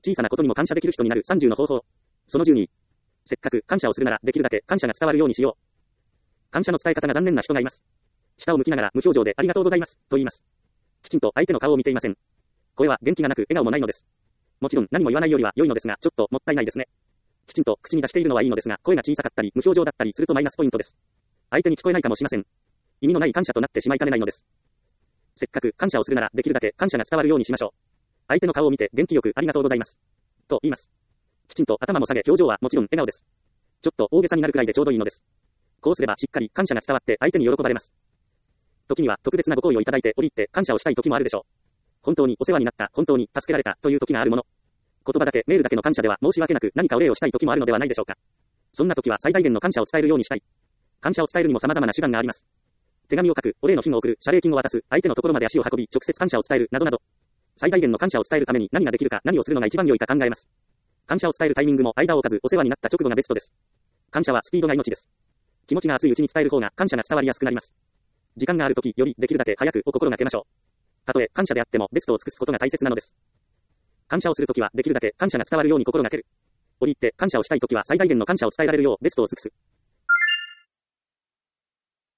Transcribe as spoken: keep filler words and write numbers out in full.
小さなことにも感謝できる人になるさんじゅうの方法。そのじゅうに。せっかく感謝をするならできるだけ感謝が伝わるようにしよう。感謝の伝え方が残念な人がいます。下を向きながら無表情でありがとうございますと言います。きちんと相手の顔を見ていません。声は元気がなく笑顔もないのです。もちろん何も言わないよりは良いのですが、ちょっともったいないですね。きちんと口に出しているのはいいのですが、声が小さかったり無表情だったりするとマイナスポイントです。相手に聞こえないかもしれません。意味のない感謝となってしまいかねないのです。せっかく感謝をするならできるだけ感謝が伝わるようにしましょう。相手の顔を見て元気よくありがとうございますと言います。きちんと頭も下げ表情はもちろん笑顔です。ちょっと大げさになるくらいでちょうどいいのです。こうすればしっかり感謝が伝わって相手に喜ばれます。時には特別なご好意をいただいて折り入って感謝をしたい時もあるでしょう。本当にお世話になった、本当に助けられたという時があるもの。言葉だけ、メールだけの感謝では申し訳なく何かお礼をしたい時もあるのではないでしょうか。そんな時は最大限の感謝を伝えるようにしたい。感謝を伝えるにも様々な手段があります。手紙を書く、お礼の品を送る、謝礼金を渡す、相手のところまで足を運び、直接感謝を伝える、などなど。最大限の感謝を伝えるために何ができるか、何をするのが一番良いか考えます。感謝を伝えるタイミングも間を置かず、お世話になった直後がベストです。感謝はスピードが命です。気持ちが熱いうちに伝える方が感謝が伝わりやすくなります。時間がある時よりできるだけ早くを心がけましょう。たとえ感謝であってもベストを尽くすことが大切なのです。感謝をするときはできるだけ感謝が伝わるように心がける。折り入って感謝をしたいときは最大限の感謝を伝えられるようベストを尽くす。